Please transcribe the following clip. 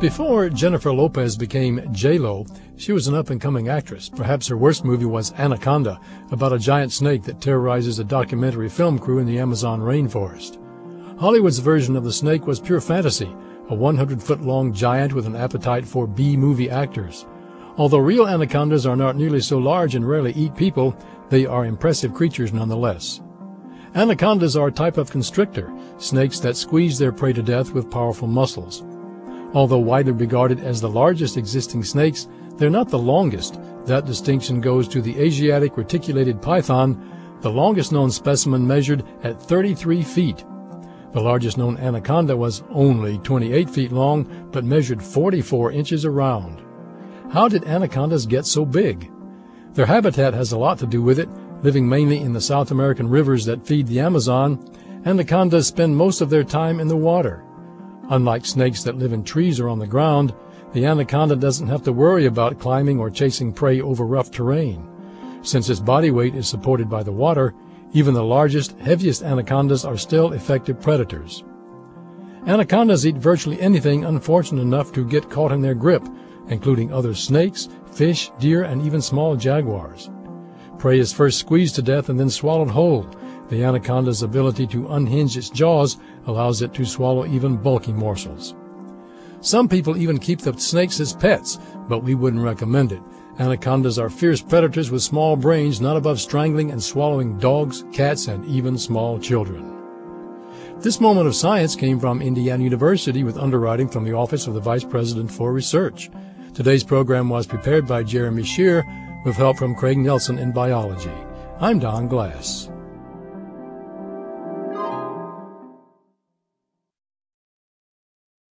Before Jennifer Lopez became J-Lo, she was an up-and-coming actress. Perhaps her worst movie was Anaconda, about a giant snake that terrorizes a documentary film crew in the Amazon rainforest. Hollywood's version of the snake was pure fantasy, a 100-foot-long giant with an appetite for B-movie actors. Although real anacondas are not nearly so large and rarely eat people, they are impressive creatures nonetheless. Anacondas are a type of constrictor, snakes that squeeze their prey to death with powerful muscles. Although widely regarded as the largest existing snakes, they're not the longest. That distinction goes to the Asiatic reticulated python. The longest known specimen measured at 33 feet. The largest known anaconda was only 28 feet long, but measured 44 inches around. How did anacondas get so big? Their habitat has a lot to do with it. Living mainly in the South American rivers that feed the Amazon, anacondas spend most of their time in the water. Unlike snakes that live in trees or on the ground, the anaconda doesn't have to worry about climbing or chasing prey over rough terrain. Since its body weight is supported by the water, even the largest, heaviest anacondas are still effective predators. Anacondas eat virtually anything unfortunate enough to get caught in their grip, including other snakes, fish, deer, and even small jaguars. Prey is first squeezed to death and then swallowed whole. The anaconda's ability to unhinge its jaws allows it to swallow even bulky morsels. Some people even keep the snakes as pets, but we wouldn't recommend it. Anacondas are fierce predators with small brains, not above strangling and swallowing dogs, cats, and even small children. This moment of science came from Indiana University with underwriting from the Office of the Vice President for Research. Today's program was prepared by Jeremy Shear with help from Craig Nelson in biology. I'm Don Glass.